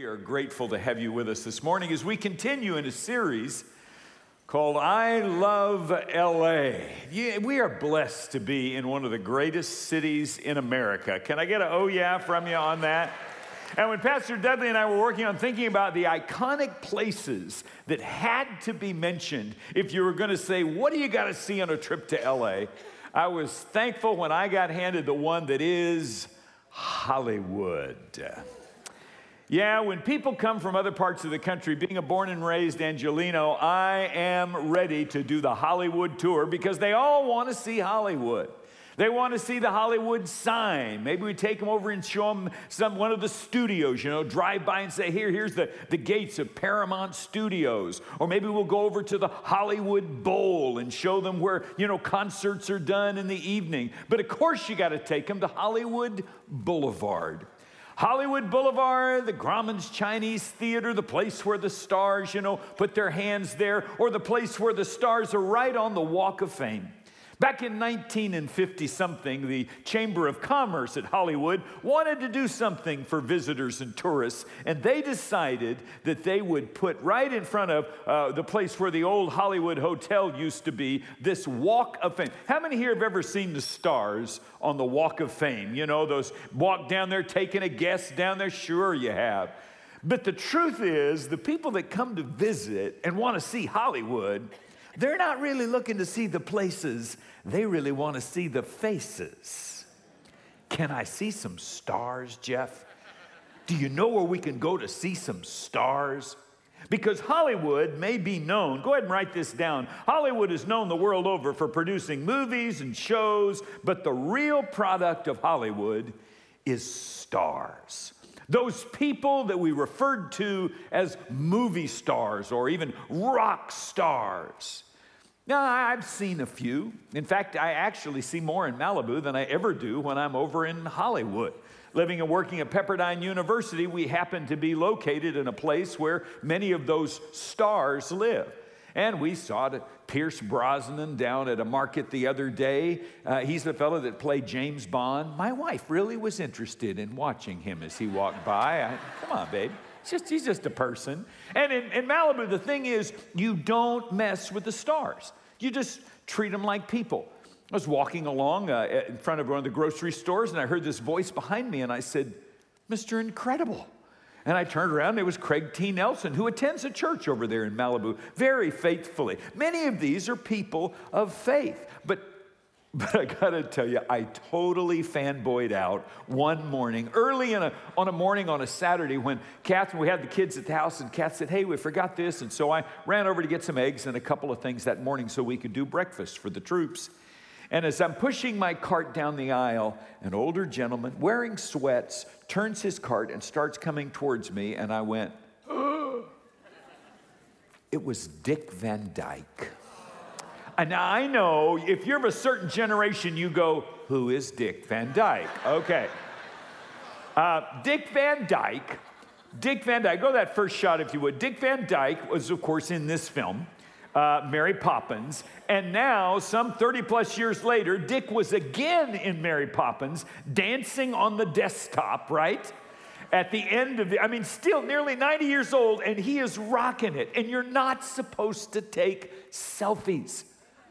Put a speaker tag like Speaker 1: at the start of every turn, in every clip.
Speaker 1: are grateful to have you with us this morning as we continue in a series called I Love LA. Yeah, we are blessed to be in one of the greatest cities in America. Can I get an oh yeah from you on that? And when Pastor Dudley and I were working on thinking about the iconic places that had to be mentioned if you were going to say, what do you got to see on a trip to LA? I was thankful when I got handed the one that is Hollywood. Yeah, when people come from other parts of the country, being a born and raised Angelino, I am ready to do the Hollywood tour because they all want to see Hollywood. They want to see the Hollywood sign. Maybe we take them over and show them one of the studios, drive by and say, here's the gates of Paramount Studios. Or maybe we'll go over to the Hollywood Bowl and show them where, concerts are done in the evening. But of course you got to take them to Hollywood Boulevard. Hollywood Boulevard, the Grauman's Chinese Theater, the place where the stars, put their hands there, or the place where the stars are right on the Walk of Fame. Back in 1950-something, the Chamber of Commerce at Hollywood wanted to do something for visitors and tourists, and they decided that they would put right in front of the place where the old Hollywood Hotel used to be, this Walk of Fame. How many here have ever seen the stars on the Walk of Fame? Those walk down there taking a guess down there? Sure you have. But the truth is, the people that come to visit and want to see Hollywood, they're not really looking to see the places. They really want to see the faces. Can I see some stars, Jeff? Do you know where we can go to see some stars? Because Hollywood may be known, go ahead and write this down. Hollywood is known the world over for producing movies and shows, but the real product of Hollywood is stars. Those people that we referred to as movie stars or even rock stars. Now, I've seen a few. In fact, I actually see more in Malibu than I ever do when I'm over in Hollywood. Living and working at Pepperdine University, we happen to be located in a place where many of those stars live. And we saw Pierce Brosnan down at a market the other day. He's the fellow that played James Bond. My wife really was interested in watching him as he walked by. Come on, babe. He's just a person. And in Malibu, the thing is, you don't mess with the stars. You just treat them like people. I was walking along in front of one of the grocery stores, and I heard this voice behind me, and I said, Mr. Incredible. And I turned around, and it was Craig T. Nelson, who attends a church over there in Malibu very faithfully. Many of these are people of faith. But I got to tell you, I totally fanboyed out one morning, early on a morning on a Saturday when Catherine, we had the kids at the house, and Kath said, hey, we forgot this. And so I ran over to get some eggs and a couple of things that morning so we could do breakfast for the troops. And as I'm pushing my cart down the aisle, an older gentleman wearing sweats turns his cart and starts coming towards me, and I went, oh. It was Dick Van Dyke. And now I know if you're of a certain generation, you go, who is Dick Van Dyke? Okay. Dick Van Dyke, go that first shot if you would. Dick Van Dyke was, of course, in this film, Mary Poppins. And now, some 30 plus years later, Dick was again in Mary Poppins, dancing on the desktop, right? At the end of still nearly 90 years old, and he is rocking it. And you're not supposed to take selfies.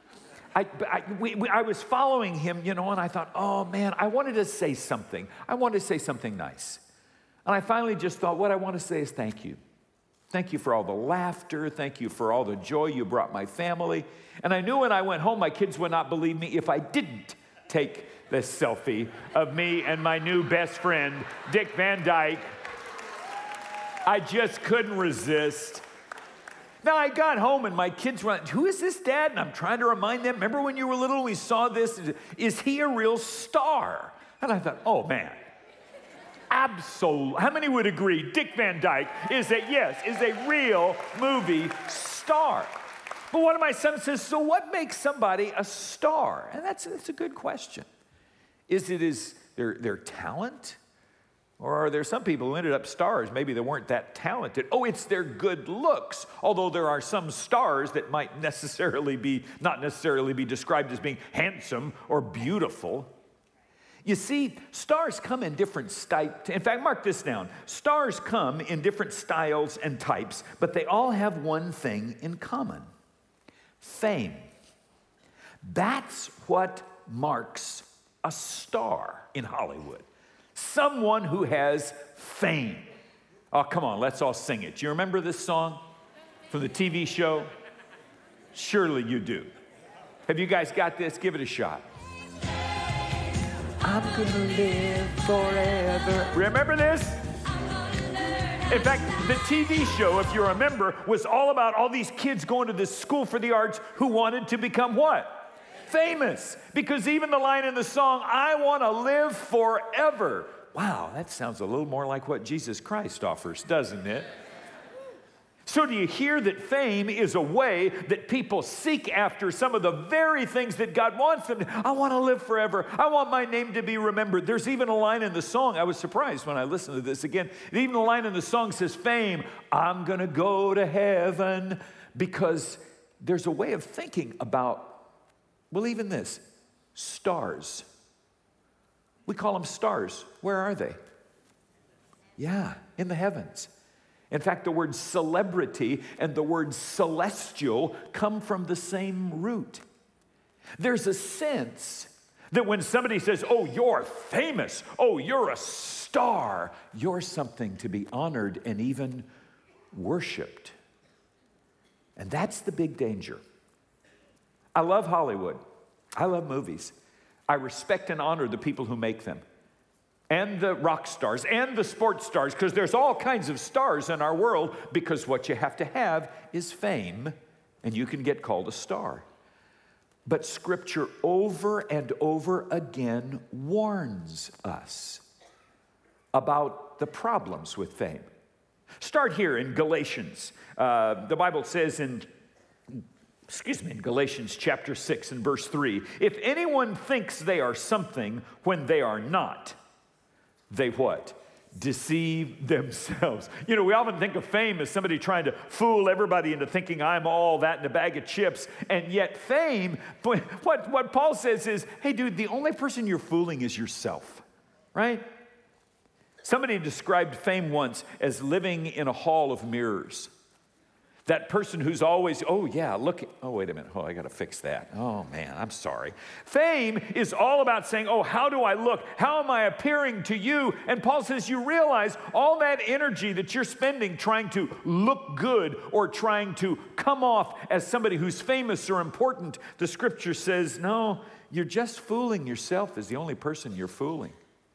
Speaker 1: I was following him, and I thought, oh, man, I wanted to say something. I wanted to say something nice. And I finally just thought, what I want to say is thank you. Thank you for all the laughter. Thank you for all the joy you brought my family. And I knew when I went home, my kids would not believe me if I didn't take this selfie of me and my new best friend, Dick Van Dyke. I just couldn't resist. Now, I got home, and my kids were like, who is this, Dad? And I'm trying to remind them, remember when you were little and we saw this? Is he a real star? And I thought, oh, man, absolutely. How many would agree Dick Van Dyke is a real movie star? But one of my sons says, so what makes somebody a star? And that's a good question. Is it their talent? Or are there some people who ended up stars, maybe they weren't that talented? Oh, it's their good looks, although there are some stars that might not necessarily be described as being handsome or beautiful. You see, stars come in different styles. In fact, mark this down. Stars come in different styles and types, but they all have one thing in common: fame. That's what marks a star in Hollywood. Someone who has fame. Oh, come on, let's all sing it. Do you remember this song from the TV show? Surely you do. Have you guys got this? Give it a shot. I'm gonna live forever. Remember this? In fact, the TV show, if you remember, was all about all these kids going to this school for the arts who wanted to become what? Famous. Because even the line in the song, I want to live forever. Wow, that sounds a little more like what Jesus Christ offers, doesn't it? So do you hear that fame is a way that people seek after some of the very things that God wants them to? I want to live forever. I want my name to be remembered. There's even a line in the song. I was surprised when I listened to this again. Even the line in the song says, fame, I'm going to go to heaven. Because there's a way of thinking about, well, even this, stars. We call them stars. Where are they? Yeah, in the heavens. In fact, the word celebrity and the word celestial come from the same root. There's a sense that when somebody says, oh, you're famous, oh, you're a star, you're something to be honored and even worshiped. And that's the big danger. I love Hollywood. I love movies. I respect and honor the people who make them, and the rock stars, and the sports stars, because there's all kinds of stars in our world, because what you have to have is fame, and you can get called a star. But Scripture over and over again warns us about the problems with fame. Start here in Galatians. The Bible says in Galatians chapter 6 and verse 3, if anyone thinks they are something when they are not, they what? Deceive themselves. You know, we often think of fame as somebody trying to fool everybody into thinking I'm all that in a bag of chips. And yet fame, what Paul says is, hey dude, the only person you're fooling is yourself, right? Somebody described fame once as living in a hall of mirrors. That person who's always, oh yeah, look, oh wait a minute, oh I gotta fix that. Oh man, I'm sorry. Fame is all about saying, oh, how do I look? How am I appearing to you? And Paul says, you realize all that energy that you're spending trying to look good or trying to come off as somebody who's famous or important, the Scripture says, no, you're just fooling yourself as the only person you're fooling.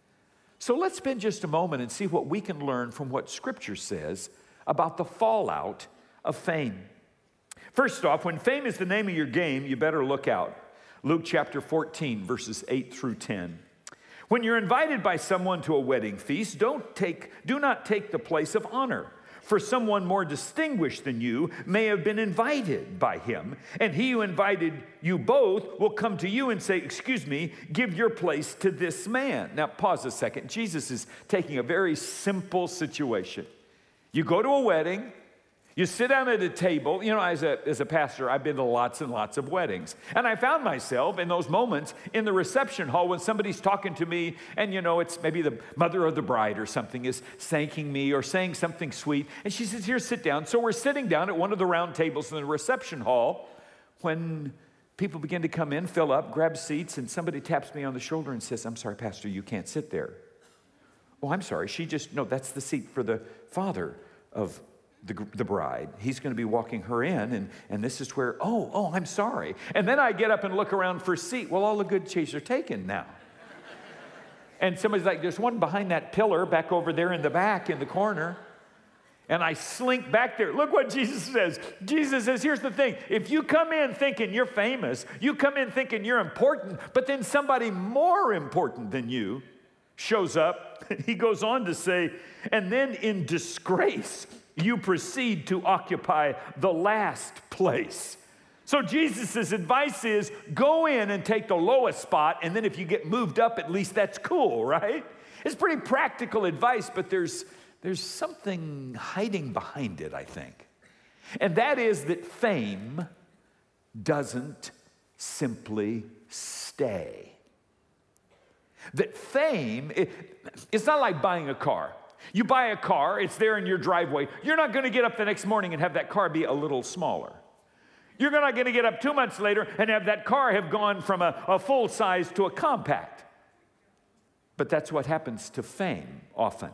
Speaker 1: So let's spend just a moment and see what we can learn from what Scripture says about the fallout of fame. First off, when fame is the name of your game, you better look out. Luke chapter 14, verses 8 through 10. When you're invited by someone to a wedding feast, do not take the place of honor, for someone more distinguished than you may have been invited by him, and he who invited you both will come to you and say, excuse me, give your place to this man. Now pause a second. Jesus is taking a very simple situation. You go to a wedding, you sit down at a table. You know, as a pastor, I've been to lots and lots of weddings. And I found myself in those moments in the reception hall when somebody's talking to me, and you know, it's maybe the mother of the bride or something is thanking me or saying something sweet. And she says, here, sit down. So we're sitting down at one of the round tables in the reception hall when people begin to come in, fill up, grab seats, and somebody taps me on the shoulder and says, I'm sorry, Pastor, you can't sit there. Oh, I'm sorry. No, that's the seat for the father of the bride. He's going to be walking her in, and this is where, oh, I'm sorry. And then I get up and look around for a seat. Well, all the good chairs are taken now. And somebody's like, there's one behind that pillar back over there in the back in the corner. And I slink back there. Look what Jesus says. Jesus says, here's the thing. If you come in thinking you're famous, you come in thinking you're important, but then somebody more important than you shows up, he goes on to say, and then in disgrace, you proceed to occupy the last place. So Jesus' advice is go in and take the lowest spot, and then if you get moved up, at least that's cool, right? It's pretty practical advice, but there's something hiding behind it, I think. And that is that fame doesn't simply stay. That fame, it's not like buying a car. You buy a car, it's there in your driveway. You're not going to get up the next morning and have that car be a little smaller. You're not going to get up 2 months later and have that car have gone from a full size to a compact. But that's what happens to fame often.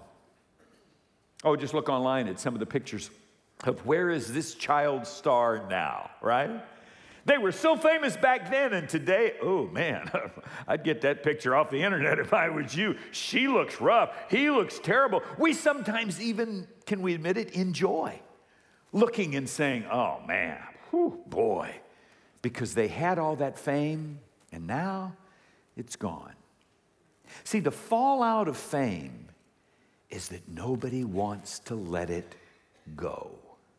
Speaker 1: Oh, just look online at some of the pictures of where is this child star now, right? They were so famous back then, and today, oh man, I'd get that picture off the internet if I was you. She looks rough. He looks terrible. We sometimes even, can we admit it, enjoy looking and saying, oh man, whew, boy, because they had all that fame, and now it's gone. See, the fallout of fame is that nobody wants to let it go.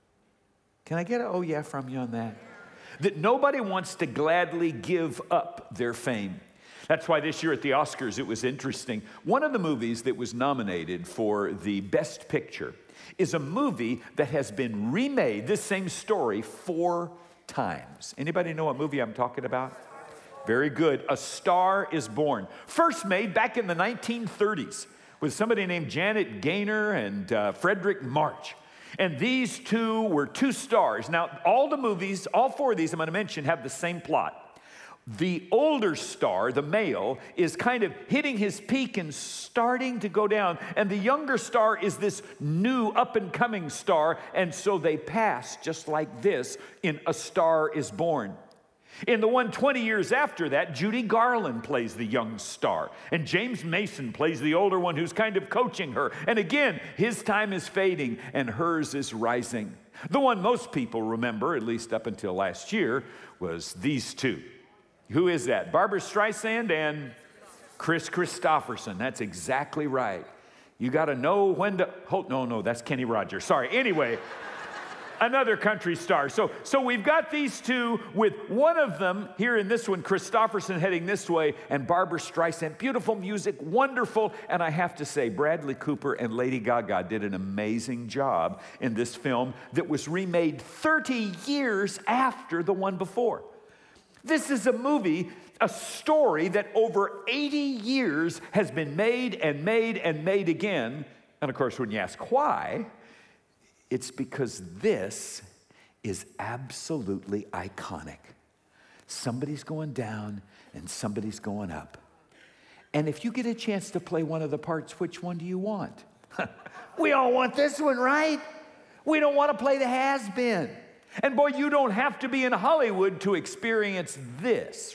Speaker 1: Can I get an oh yeah from you on that? That nobody wants to gladly give up their fame. That's why this year at the Oscars it was interesting. One of the movies that was nominated for the Best Picture is a movie that has been remade, this same story, 4 times. Anybody know what movie I'm talking about? Very good. A Star is Born. First made back in the 1930s with somebody named Janet Gaynor and Frederick March. And these two were 2 stars. Now, all the movies, all 4 of these I'm going to mention, have the same plot. The older star, the male, is kind of hitting his peak and starting to go down. And the younger star is this new up-and-coming star. And so they pass just like this in A Star is Born. In the one 20 years after that, Judy Garland plays the young star. And James Mason plays the older one who's kind of coaching her. And again, his time is fading and hers is rising. The one most people remember, at least up until last year, was these 2. Who is that? Barbra Streisand and Kris Kristofferson. That's exactly right. You got to know when to... Oh, no, that's Kenny Rogers. Sorry. Anyway... Another country star. So we've got these 2 with one of them here in this one, Kristofferson heading this way, and Barbra Streisand. Beautiful music, wonderful. And I have to say, Bradley Cooper and Lady Gaga did an amazing job in this film that was remade 30 years after the one before. This is a movie, a story that over 80 years has been made and made and made again. And of course, when you ask why, it's because this is absolutely iconic. Somebody's going down and somebody's going up. And if you get a chance to play one of the parts, which one do you want? We all want this one, right? We don't want to play the has-been. And boy, you don't have to be in Hollywood to experience this.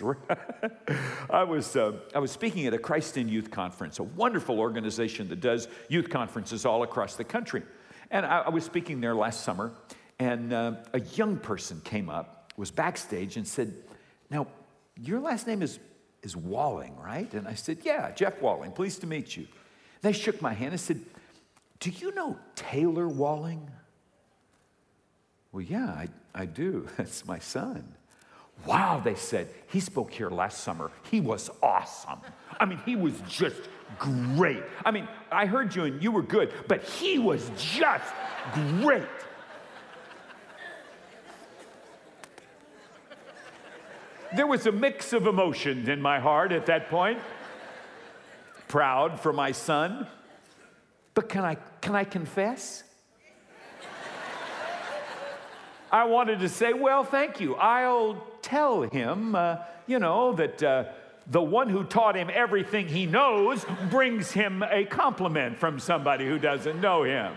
Speaker 1: I was speaking at a Christ in Youth Conference, a wonderful organization that does youth conferences all across the country. And I was speaking there last summer, and a young person came up, was backstage, and said, now, your last name is Walling, right? And I said, yeah, Jeff Walling, pleased to meet you. They shook my hand and said, do you know Taylor Walling? Well, yeah, I do. That's my son. Wow, they said, he spoke here last summer. He was awesome. I mean, he was just great. I mean, I heard you and you were good, but he was just great. There was a mix of emotions in my heart at that point. Proud for my son. But can I confess? I wanted to say, well, thank you. I'll tell him, that the one who taught him everything he knows brings him a compliment from somebody who doesn't know him.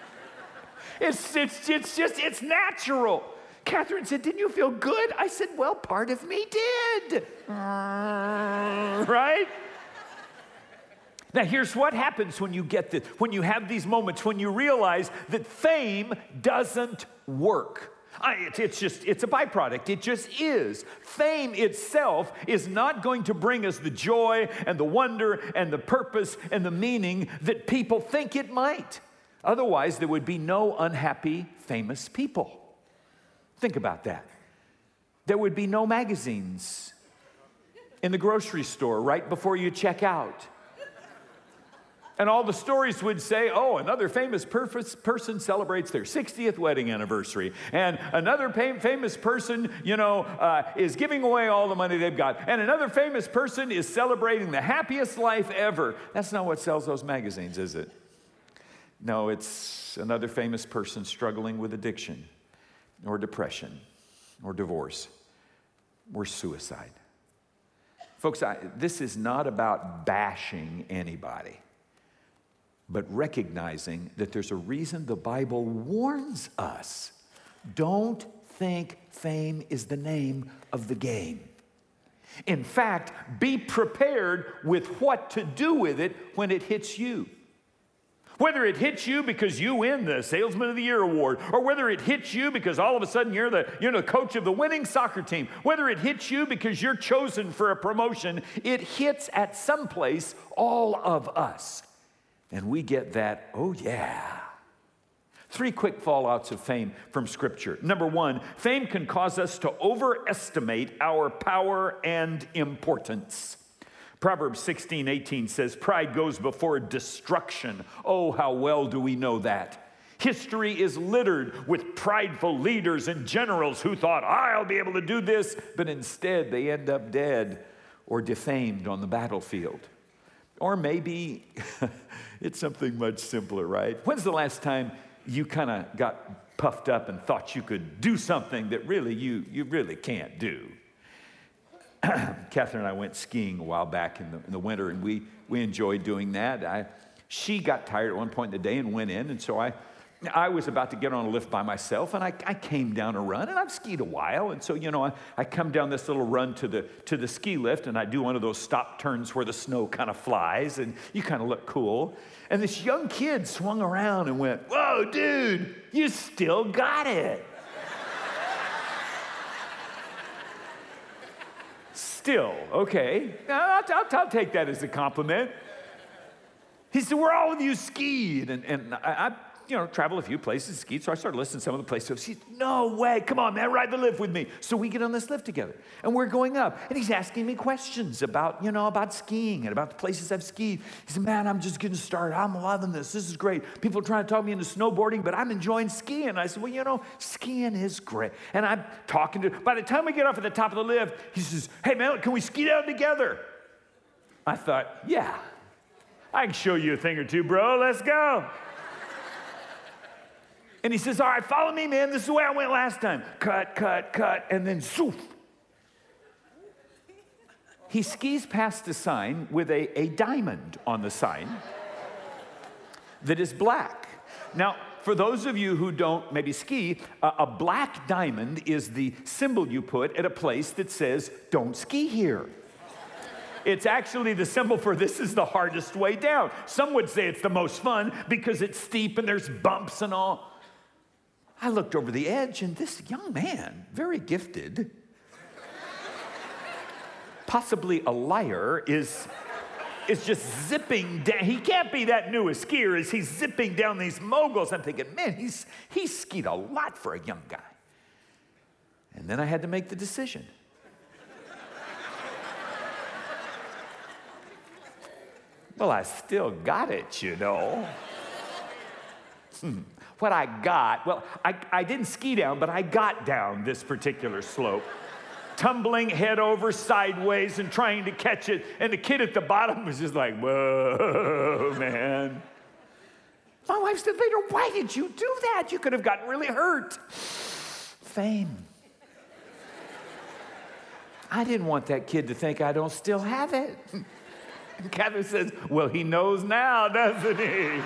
Speaker 1: It's natural. Catherine said, didn't you feel good? I said, well, part of me did. Right? Now, here's what happens when you get this, when you have these moments, when you realize that fame doesn't work. It's a byproduct. It just is. Fame itself is not going to bring us the joy and the wonder and the purpose and the meaning that people think it might. Otherwise, there would be no unhappy, famous people. Think about that. There would be no magazines in the grocery store right before you check out. And all the stories would say, oh, another famous person celebrates their 60th wedding anniversary. And another famous person, is giving away all the money they've got. And another famous person is celebrating the happiest life ever. That's not what sells those magazines, is it? No, it's another famous person struggling with addiction or depression or divorce or suicide. Folks, this is not about bashing anybody, but recognizing that there's a reason the Bible warns us. Don't think fame is the name of the game. In fact, be prepared with what to do with it when it hits you. Whether it hits you because you win the Salesman of the Year award, or whether it hits you because all of a sudden you're the coach of the winning soccer team, whether it hits you because you're chosen for a promotion, it hits at some place all of us. And we get that, oh yeah. 3 quick fallouts of fame from Scripture. Number 1, fame can cause us to overestimate our power and importance. Proverbs 16:18 says, pride goes before destruction. Oh, how well do we know that? History is littered with prideful leaders and generals who thought, I'll be able to do this, but instead they end up dead or defamed on the battlefield. Or maybe it's something much simpler, right? When's the last time you kind of got puffed up and thought you could do something that really you really can't do? Catherine and I went skiing a while back in the winter, and we enjoyed doing that. She got tired at one point in the day and went in, and so I was about to get on a lift by myself, and I came down a run, and I've skied a while, and so, I come down this little run to the ski lift, and I do one of those stop turns where the snow kind of flies, and you kind of look cool. And this young kid swung around and went, whoa, dude, you still got it. Still, okay, I'll take that as a compliment. He said, where all of you skied? And I travel a few places, skied, so I started listing some of the places. He said, no way, come on, man, ride the lift with me. So we get on this lift together, and we're going up, and he's asking me questions about skiing and about the places I've skied. He said, man, I'm just getting started. I'm loving this. This is great. People are trying to talk me into snowboarding, but I'm enjoying skiing. I said, well, skiing is great. And I'm talking to, by the time we get off at the top of the lift, he says, hey, man, can we ski down together? I thought, yeah, I can show you a thing or two, bro. Let's go. And he says, all right, follow me, man. This is the way I went last time. Cut, and then zoof. He skis past a sign with a diamond on the sign that is black. Now, for those of you who don't maybe ski, a black diamond is the symbol you put at a place that says, don't ski here. It's actually the symbol for this is the hardest way down. Some would say it's the most fun because it's steep and there's bumps and all. I looked over the edge, and this young man, very gifted, possibly a liar, is just zipping down. He can't be that new a skier as he's zipping down these moguls. I'm thinking, man, he's skied a lot for a young guy. And then I had to make the decision. Well, I still got it, What I got, well, I didn't ski down, but I got down this particular slope, tumbling head over sideways and trying to catch it. And the kid at the bottom was just like, whoa, man. My wife said later, why did you do that? You could have gotten really hurt. Fame. I didn't want that kid to think I don't still have it. And Catherine says, well, he knows now, doesn't he?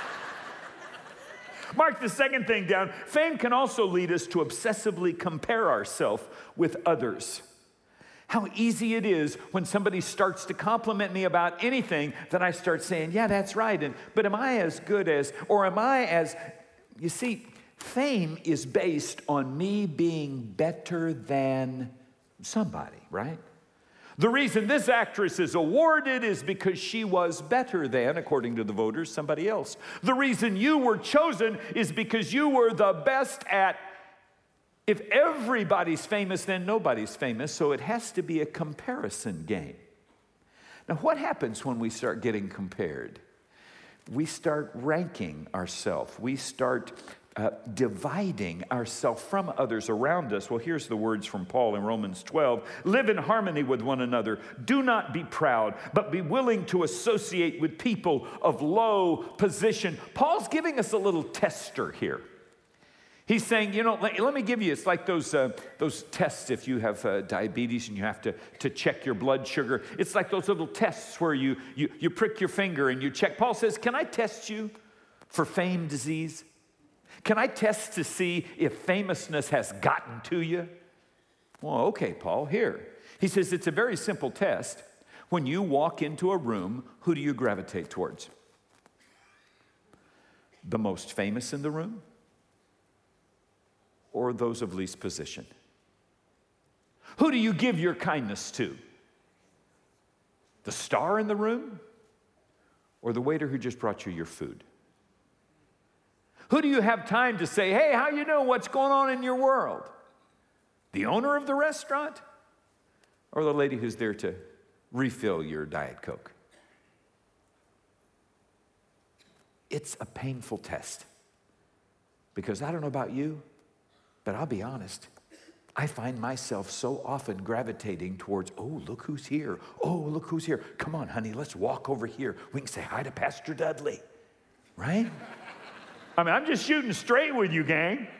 Speaker 1: Mark the second thing down. Fame can also lead us to obsessively compare ourselves with others. How easy it is when somebody starts to compliment me about anything that I start saying, yeah, that's right. But am I as good as, or am I as, you see, fame is based on me being better than somebody, right? The reason this actress is awarded is because she was better than, according to the voters, somebody else. The reason you were chosen is because you were the best at. If everybody's famous, then nobody's famous, so it has to be a comparison game. Now, what happens when we start getting compared? we start ranking ourselves. We start dividing ourselves from others around us. Well, here's the words from Paul in Romans 12. Live in harmony with one another. Do not be proud, but be willing to associate with people of low position. Paul's giving us a little tester here. He's saying, let me give you, it's like those tests if you have diabetes and you have to check your blood sugar. It's like those little tests where you prick your finger and you check. Paul says, can I test you for fame disease? Can I test to see if famousness has gotten to you? Well, okay, Paul, here. He says it's a very simple test. When you walk into a room, who do you gravitate towards? The most famous in the room? Or those of least position? Who do you give your kindness to? The star in the room? Or the waiter who just brought you your food? Who do you have time to say, hey, how you know what's going on in your world? The owner of the restaurant? Or the lady who's there to refill your Diet Coke? It's a painful test. Because I don't know about you, but I'll be honest, I find myself so often gravitating towards, oh, look who's here. Oh, look who's here. Come on, honey, let's walk over here. We can say hi to Pastor Dudley, right? I mean, I'm just shooting straight with you, gang.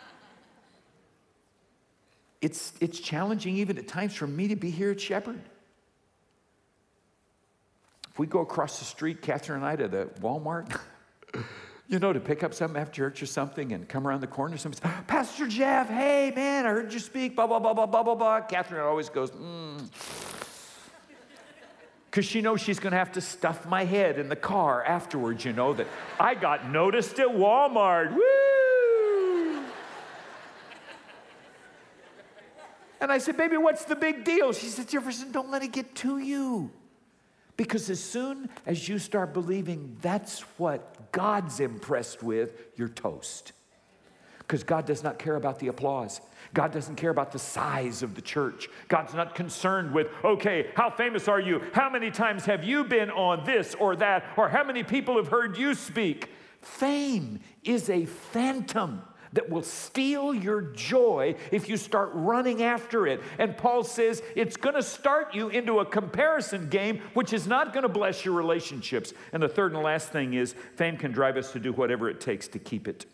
Speaker 1: It's challenging even at times for me to be here at Shepherd. If we go across the street, Catherine and I, to the Walmart, to pick up something after church or something and come around the corner, somebody says, Pastor Jeff, hey, man, I heard you speak, blah, blah, blah, blah, blah, blah, blah. Catherine always goes, because she knows she's going to have to stuff my head in the car afterwards, that I got noticed at Walmart. Woo! And I said, baby, what's the big deal? She said, Jefferson, don't let it get to you. Because as soon as you start believing that's what God's impressed with, you're toast. Because God does not care about the applause. God doesn't care about the size of the church. God's not concerned with, okay, how famous are you? How many times have you been on this or that? Or how many people have heard you speak? Fame is a phantom that will steal your joy if you start running after it. And Paul says it's going to start you into a comparison game, which is not going to bless your relationships. And the third and last thing is fame can drive us to do whatever it takes to keep it.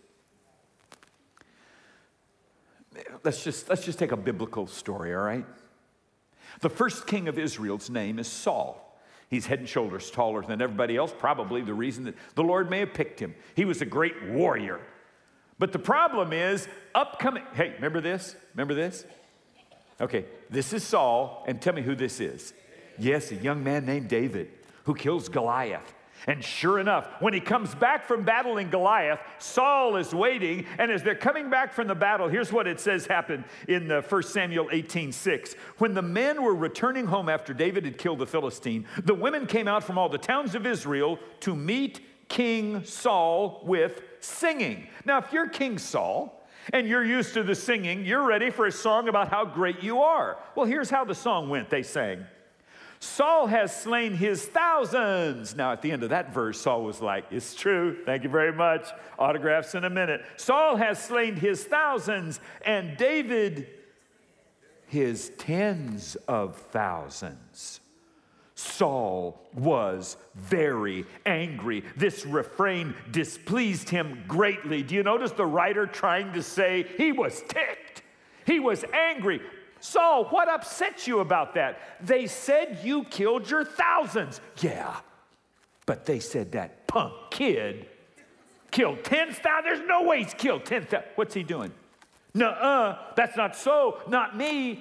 Speaker 1: Let's just take a biblical story, all right? The first king of Israel's name is Saul. He's head and shoulders taller than everybody else, probably the reason that the Lord may have picked him. He was a great warrior. But the problem is, hey, remember this? Remember this? Okay, this is Saul, and tell me who this is. Yes, a young man named David who kills Goliath. And sure enough, when he comes back from battling Goliath, Saul is waiting, and as they're coming back from the battle, here's what it says happened in 1 Samuel 18:6. When the men were returning home after David had killed the Philistine, the women came out from all the towns of Israel to meet King Saul with singing. Now, if you're King Saul, and you're used to the singing, you're ready for a song about how great you are. Well, here's how the song went. They sang, Saul has slain his thousands. Now, at the end of that verse, Saul was like, it's true. Thank you very much. Autographs in a minute. Saul has slain his thousands, and David his tens of thousands. Saul was very angry. This refrain displeased him greatly. Do you notice the writer trying to say he was ticked? He was angry. Saul, what upset you about that? They said you killed your thousands. Yeah, but they said that punk kid killed 10,000. There's no way he's killed 10,000. What's he doing? Nuh-uh, that's not so, not me.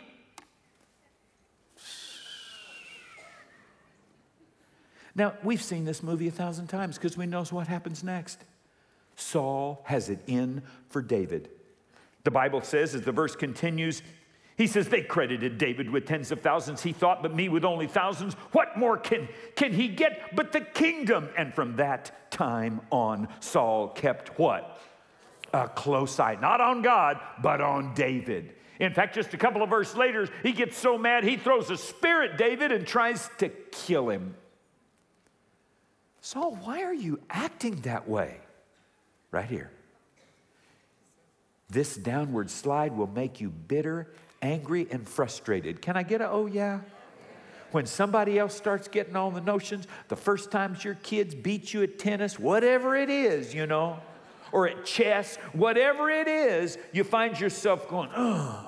Speaker 1: Now, we've seen this movie 1,000 times because we know what happens next. Saul has it in for David. The Bible says, as the verse continues, he says, they credited David with tens of thousands, he thought, but me with only thousands. What more can he get but the kingdom? And from that time on, Saul kept what? A close eye, not on God, but on David. In fact, just a couple of verses later, he gets so mad, he throws a spear at David and tries to kill him. Saul, why are you acting that way? Right here. This downward slide will make you bitter, angry, and frustrated. Can I get a oh yeah? When somebody else starts getting on the notions, the first times your kids beat you at tennis, whatever it is, you know, or at chess, whatever it is, you find yourself going, ugh.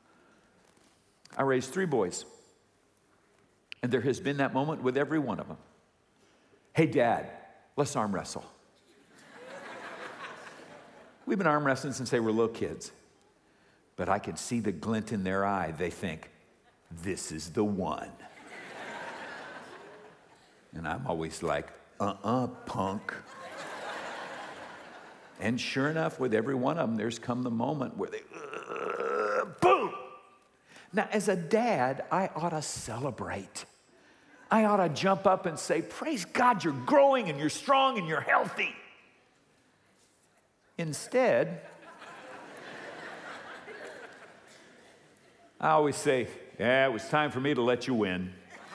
Speaker 1: I raised 3 boys, and there has been that moment with every one of them. Hey, Dad, let's arm wrestle. We've been arm wrestling since they were little kids, but I can see the glint in their eye. They think, this is the one. And I'm always like, punk. And sure enough, with every one of them, there's come the moment where they, boom! Now, as a dad, I ought to celebrate. I ought to jump up and say, praise God, you're growing and you're strong and you're healthy. Instead, I always say, yeah, it was time for me to let you win.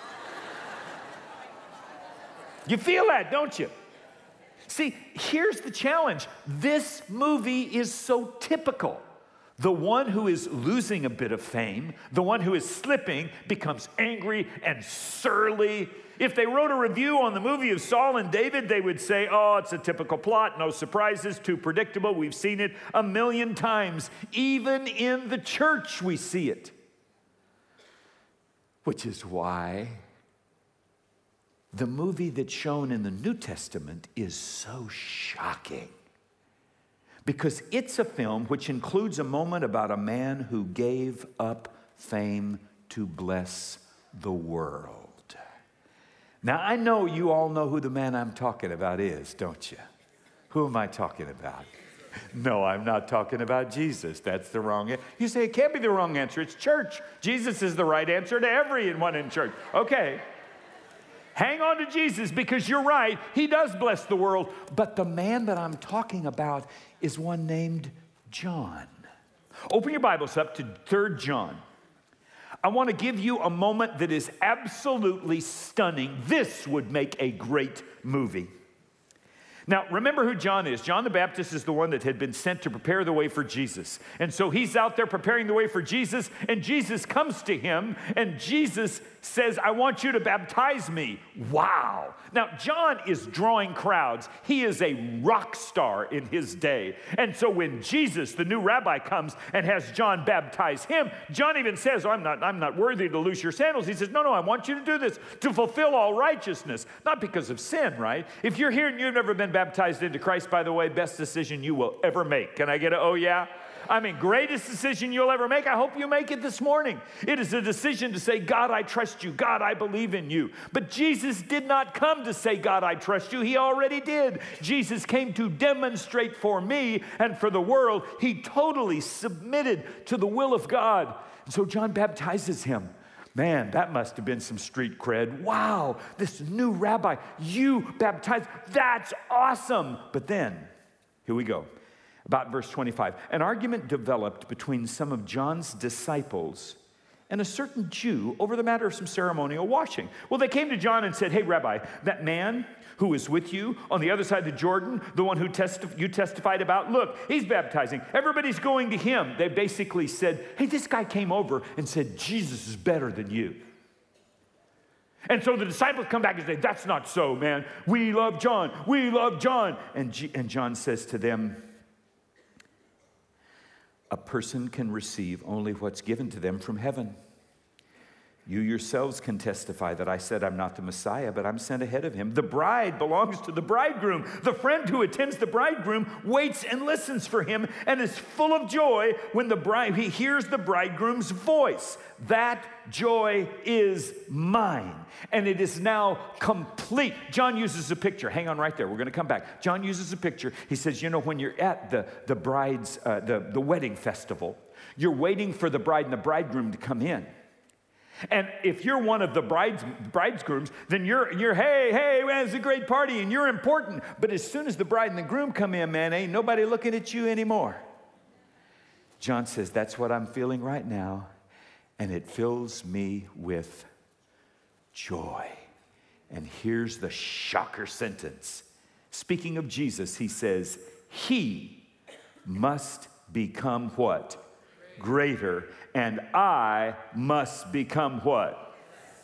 Speaker 1: You feel that, don't you? See, here's the challenge. This movie is so typical. The one who is losing a bit of fame, the one who is slipping, becomes angry and surly. If they wrote a review on the movie of Saul and David, they would say, oh, it's a typical plot, no surprises, too predictable. We've seen it 1,000,000 times. Even in the church, we see it. Which is why the movie that's shown in the New Testament is so shocking. Because it's a film which includes a moment about a man who gave up fame to bless the world. Now, I know you all know who the man I'm talking about is, don't you? Who am I talking about? No, I'm not talking about Jesus. That's the wrong answer. You say, it can't be the wrong answer. It's church. Jesus is the right answer to everyone in church. Okay. Hang on to Jesus because you're right. He does bless the world. But the man that I'm talking about is one named John. Open your Bibles up to 3 John. I want to give you a moment that is absolutely stunning. This would make a great movie. Now, remember who John is. John the Baptist is the one that had been sent to prepare the way for Jesus. And so he's out there preparing the way for Jesus, and Jesus comes to him, and Jesus says, I want you to baptize me. Wow. Now, John is drawing crowds. He is a rock star in his day. And so when Jesus, the new rabbi, comes and has John baptize him, John even says, I'm not worthy to loose your sandals. He says, no, I want you to do this to fulfill all righteousness. Not because of sin, right? If you're here and you've never been baptized into Christ, by the way, best decision you will ever make. Can I get a oh yeah? I mean, greatest decision you'll ever make. I hope you make it this morning. It is a decision to say, God, I trust you. God, I believe in you. But Jesus did not come to say, God, I trust you. He already did. Jesus came to demonstrate for me and for the world. He totally submitted to the will of God. And so John baptizes him. Man, that must have been some street cred. Wow, this new rabbi, you baptized. That's awesome. But then, here we go. About verse 25. An argument developed between some of John's disciples and a certain Jew over the matter of some ceremonial washing. Well, they came to John and said, hey, Rabbi, that man who is with you on the other side of the Jordan, the one who you testified about, look, he's baptizing. Everybody's going to him. They basically said, hey, this guy came over and said, Jesus is better than you. And so the disciples come back and say, that's not so, man. We love John. We love John. And John says to them, a person can receive only what's given to them from heaven. You yourselves can testify that I said I'm not the Messiah, but I'm sent ahead of him. The bride belongs to the bridegroom. The friend who attends the bridegroom waits and listens for him and is full of joy when he hears the bridegroom's voice. That joy is mine, and it is now complete. John uses a picture. Hang on right there. We're going to come back. John uses a picture. He says, you know, when you're at the bride's, the wedding festival, you're waiting for the bride and the bridegroom to come in. And if you're one of the bridegrooms, then you're hey, man, it's a great party, and you're important. But as soon as the bride and the groom come in, man, ain't nobody looking at you anymore. John says, that's what I'm feeling right now, and it fills me with joy. And here's the shocker sentence. Speaking of Jesus, he says, he must become what? Greater. And I must become what?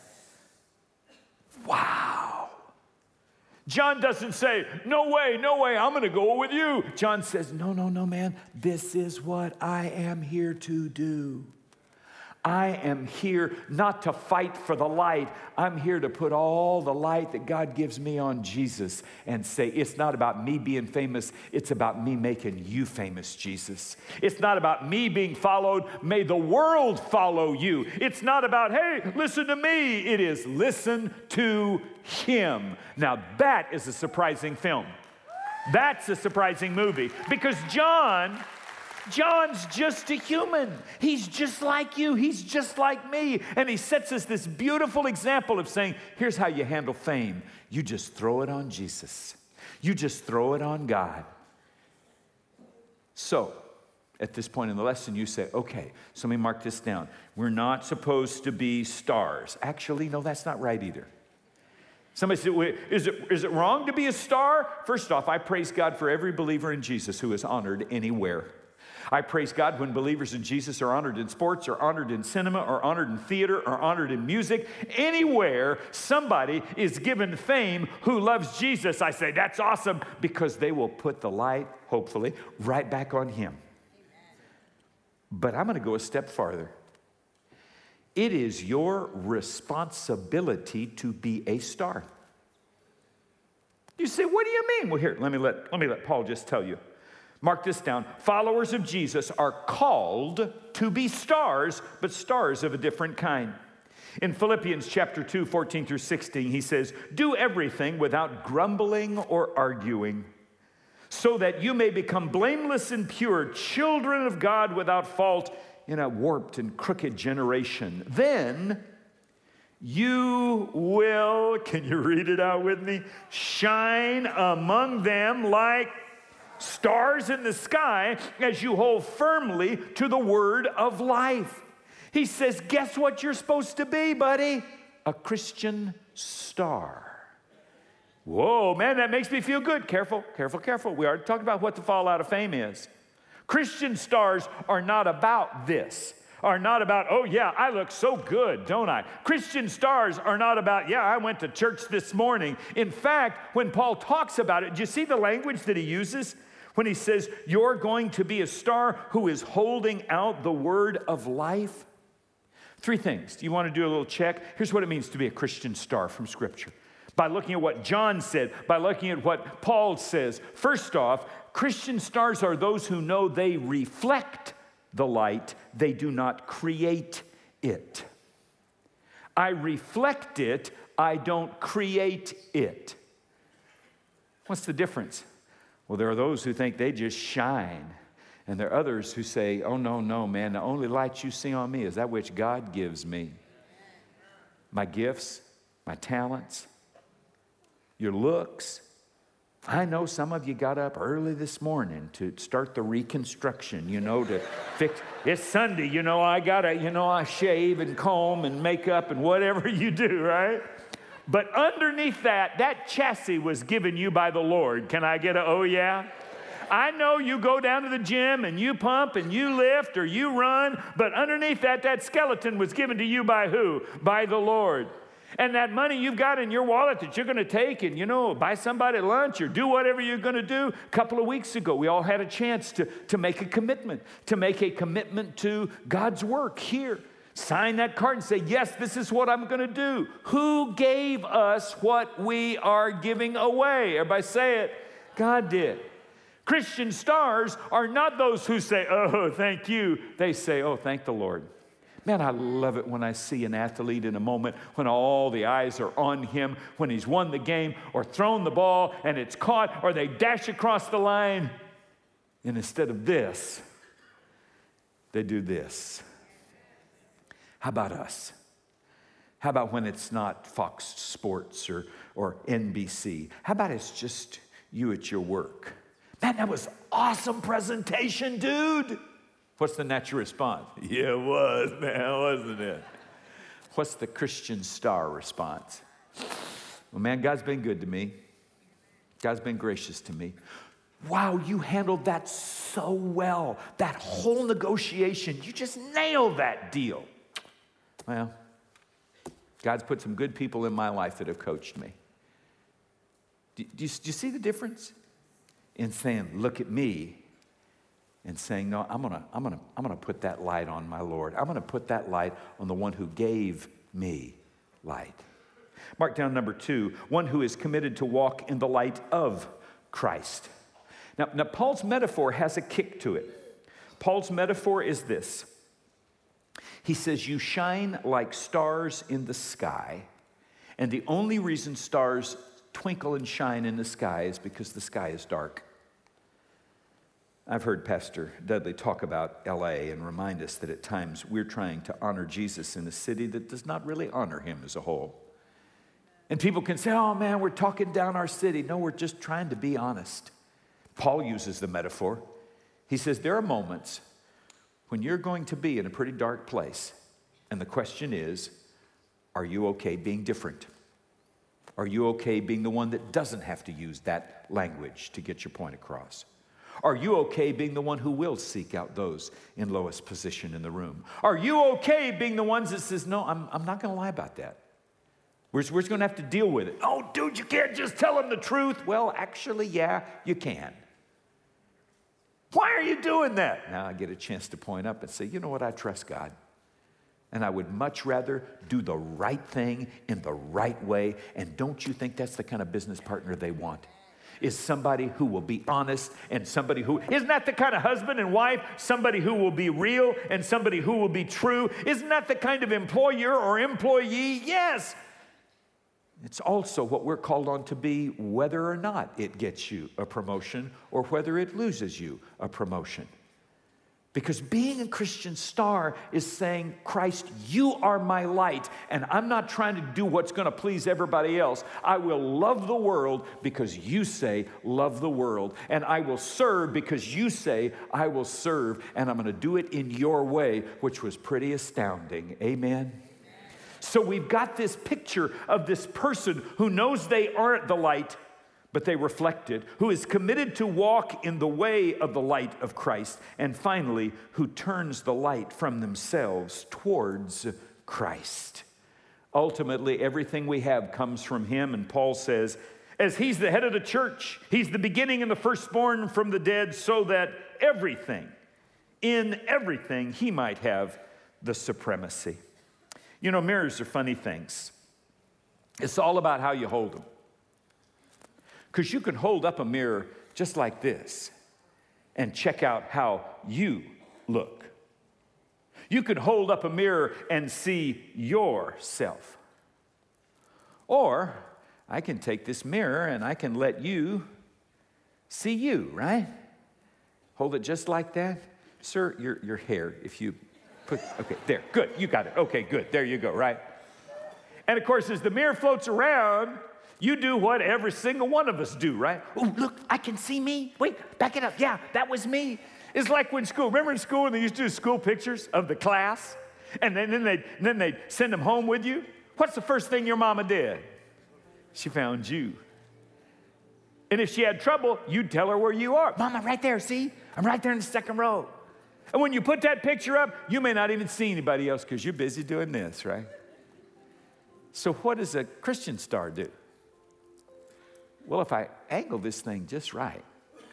Speaker 1: Wow. John doesn't say, no way, I'm going to go with you. John says, no, man. This is what I am here to do. I am here not to fight for the light. I'm here to put all the light that God gives me on Jesus and say, it's not about me being famous. It's about me making you famous, Jesus. It's not about me being followed. May the world follow you. It's not about, hey, listen to me. It is listen to him. Now that is a surprising film. That's a surprising movie because John's just a human. He's just like you. He's just like me. And he sets us this beautiful example of saying, here's how you handle fame. You just throw it on Jesus. You just throw it on God. So, at this point in the lesson, you say, okay, so let me mark this down. We're not supposed to be stars. Actually, no, that's not right either. Somebody said, well, is it wrong to be a star? First off, I praise God for every believer in Jesus who is honored anywhere. I praise God when believers in Jesus are honored in sports, or honored in cinema, or honored in theater, or honored in music. Anywhere somebody is given fame who loves Jesus, I say, that's awesome, because they will put the light, hopefully, right back on him. But I'm going to go a step farther. It is your responsibility to be a star. You say, what do you mean? Well, here, let me let Paul just tell you. Mark this down. Followers of Jesus are called to be stars, but stars of a different kind. In Philippians chapter 2, 14 through 16, he says, do everything without grumbling or arguing, so that you may become blameless and pure, children of God without fault in a warped and crooked generation. Then you will, can you read it out with me? Shine among them like stars in the sky as you hold firmly to the word of life. He says, guess what you're supposed to be, buddy? A Christian star. Whoa, man, that makes me feel good. Careful. We already talked about what the fallout of fame is. Christian stars are not about this. Are not about, oh yeah, I look so good, don't I? Christian stars are not about, yeah, I went to church this morning. In fact, when Paul talks about it, do you see the language that he uses? When he says, you're going to be a star who is holding out the word of life. Three things. Do you want to do a little check? Here's what it means to be a Christian star from Scripture. By looking at what John said, by looking at what Paul says. First off, Christian stars are those who know they reflect the light, they do not create it. I reflect it, I don't create it. What's the difference? Well, there are those who think they just shine, and there are others who say, oh, no, man, the only light you see on me is that which God gives me. My gifts, my talents, your looks. I know some of you got up early this morning to start the reconstruction, to fix. It's Sunday, I shave and comb and make up and whatever you do, right? But underneath that chassis was given you by the Lord. Can I get a oh yeah? I know you go down to the gym and you pump and you lift or you run, but underneath that skeleton was given to you by who? By the Lord. And that money you've got in your wallet that you're going to take and, buy somebody lunch or do whatever you're going to do. A couple of weeks ago, we all had a chance to make a commitment to God's work here. Sign that card and say, yes, this is what I'm going to do. Who gave us what we are giving away? Everybody say it. God did. Christian stars are not those who say, oh, thank you. They say, oh, thank the Lord. Man, I love it when I see an athlete in a moment when all the eyes are on him, when he's won the game or thrown the ball and it's caught or they dash across the line. And instead of this, they do this. How about us? How about when it's not Fox Sports or NBC? How about it's just you at your work? Man, that was awesome presentation, dude. What's the natural response? Yeah, it was, man, wasn't it? What's the Christian star response? Well, man, God's been good to me. God's been gracious to me. Wow, you handled that so well. That whole negotiation, you just nailed that deal. Well, God's put some good people in my life that have coached me. Do you see the difference? In saying, look at me, and saying, no, I'm gonna put that light on my Lord. I'm gonna put that light on the one who gave me light. Mark down number 2, one who is committed to walk in the light of Christ. Now Paul's metaphor has a kick to it. Paul's metaphor is this. He says, you shine like stars in the sky, and the only reason stars twinkle and shine in the sky is because the sky is dark. I've heard Pastor Dudley talk about LA and remind us that at times we're trying to honor Jesus in a city that does not really honor him as a whole. And people can say, oh man, we're talking down our city. No, we're just trying to be honest. Paul uses the metaphor. He says there are moments when you're going to be in a pretty dark place. And the question is, are you okay being different? Are you okay being the one that doesn't have to use that language to get your point across? Are you okay being the one who will seek out those in lowest position in the room? Are you okay being the ones that says, no, I'm not going to lie about that. We're just going to have to deal with it. Oh, dude, you can't just tell them the truth. Well, actually, yeah, you can. Why are you doing that? Now I get a chance to point up and say, you know what, I trust God. And I would much rather do the right thing in the right way. And don't you think that's the kind of business partner they want? Is somebody who will be honest and somebody who, isn't that the kind of husband and wife? Somebody who will be real and somebody who will be true. Isn't that the kind of employer or employee? Yes. It's also what we're called on to be, whether or not it gets you a promotion or whether it loses you a promotion. Because being a Christian star is saying, Christ, you are my light, and I'm not trying to do what's going to please everybody else. I will love the world because you say, love the world. And I will serve because you say, I will serve. And I'm going to do it in your way, which was pretty astounding. Amen? So we've got this picture of this person who knows they aren't the light, but they reflect it, who is committed to walk in the way of the light of Christ, and finally, who turns the light from themselves towards Christ. Ultimately, everything we have comes from him, and Paul says, as he's the head of the church, he's the beginning and the firstborn from the dead, so that in everything, he might have the supremacy. You know, mirrors are funny things. It's all about how you hold them. Because you can hold up a mirror just like this and check out how you look. You could hold up a mirror and see yourself. Or I can take this mirror and I can let you see you, right? Hold it just like that. Sir, your hair, if you put, okay, there, good, you got it. Okay, good, there you go, right? And of course, as the mirror floats around, you do what every single one of us do, right? Oh, look, I can see me. Wait, back it up. Yeah, that was me. It's like when school, remember in school when they used to do school pictures of the class? And then they'd send them home with you? What's the first thing your mama did? She found you. And if she had trouble, you'd tell her where you are. Mama, right there, see? I'm right there in the second row. And when you put that picture up, you may not even see anybody else because you're busy doing this, right? So what does a Christian star do? Well, if I angle this thing just right,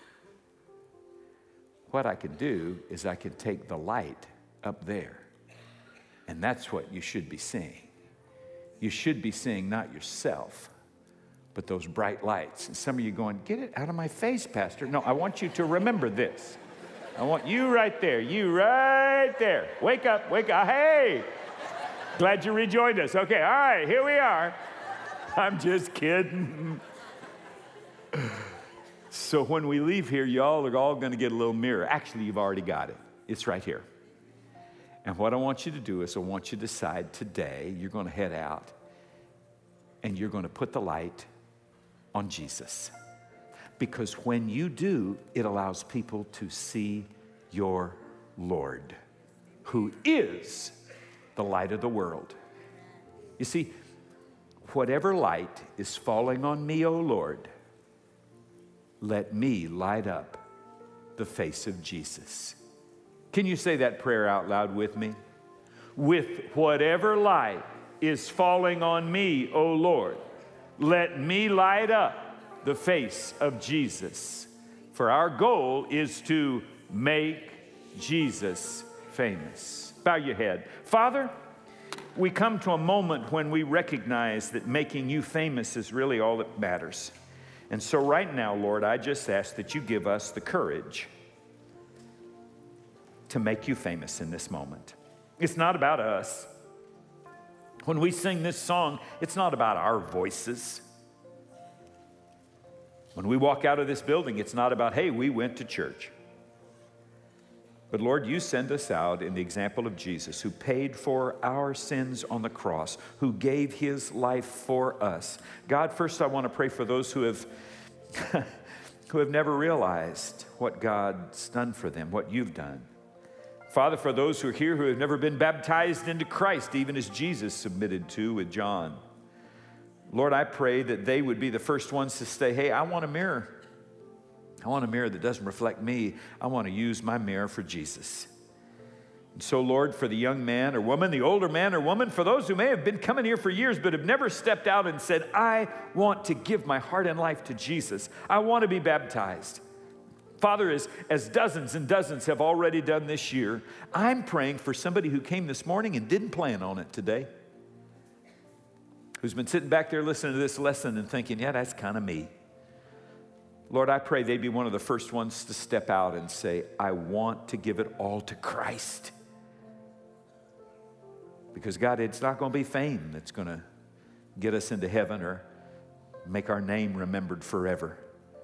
Speaker 1: what I can do is I can take the light up there. And that's what you should be seeing. You should be seeing not yourself, but those bright lights. And some of you going, get it out of my face, Pastor. No, I want you to remember this. I want you right there. You right there. Wake up, wake up. Hey, glad you rejoined us. Okay, all right, here we are. I'm just kidding. So when we leave here, y'all are all going to get a little mirror. Actually, you've already got it. It's right here. And what I want you to do is I want you to decide today you're going to head out and you're going to put the light on Jesus. Because when you do, it allows people to see your Lord, who is the light of the world. You see, whatever light is falling on me, O Lord, let me light up the face of Jesus. Can you say that prayer out loud with me? With whatever light is falling on me, O Lord, let me light up the face of Jesus. For our goal is to make Jesus famous. Bow your head. Father, we come to a moment when we recognize that making you famous is really all that matters. And so right now, Lord, I just ask that you give us the courage to make you famous in this moment. It's not about us. When we sing this song, it's not about our voices. When we walk out of this building, it's not about, hey, we went to church. But Lord, you send us out in the example of Jesus, who paid for our sins on the cross, who gave his life for us. God, first I want to pray for those who have who have never realized what God's done for them, what you've done. Father, for those who are here who have never been baptized into Christ, even as Jesus submitted to with John. Lord, I pray that they would be the first ones to say, hey, I want a mirror. I want a mirror that doesn't reflect me. I want to use my mirror for Jesus. And so, Lord, for the young man or woman, the older man or woman, for those who may have been coming here for years but have never stepped out and said, I want to give my heart and life to Jesus. I want to be baptized. Father, as dozens and dozens have already done this year, I'm praying for somebody who came this morning and didn't plan on it today, who's been sitting back there listening to this lesson and thinking, yeah, that's kind of me. Lord, I pray they'd be one of the first ones to step out and say, I want to give it all to Christ. Because God, it's not going to be fame that's going to get us into heaven or make our name remembered forever.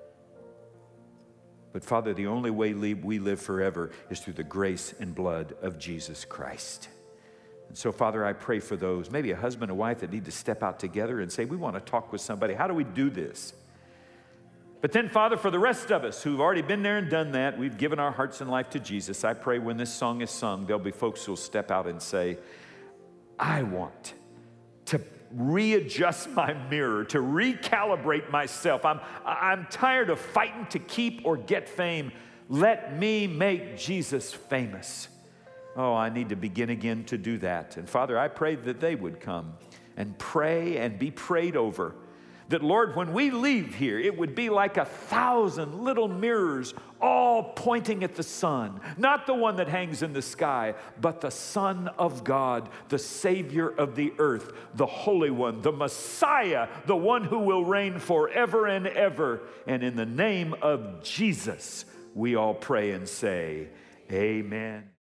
Speaker 1: But Father, the only way we live forever is through the grace and blood of Jesus Christ. And so, Father, I pray for those, maybe a husband and wife that need to step out together and say, we want to talk with somebody. How do we do this? But then, Father, for the rest of us who've already been there and done that, we've given our hearts and life to Jesus. I pray when this song is sung, there'll be folks who'll step out and say, I want to readjust my mirror, to recalibrate myself. I'm tired of fighting to keep or get fame. Let me make Jesus famous. Oh, I need to begin again to do that. And Father, I pray that they would come and pray and be prayed over. That, Lord, when we leave here, it would be like 1,000 little mirrors all pointing at the sun. Not the one that hangs in the sky, but the Son of God, the Savior of the earth, the Holy One, the Messiah, the one who will reign forever and ever. And in the name of Jesus, we all pray and say, amen.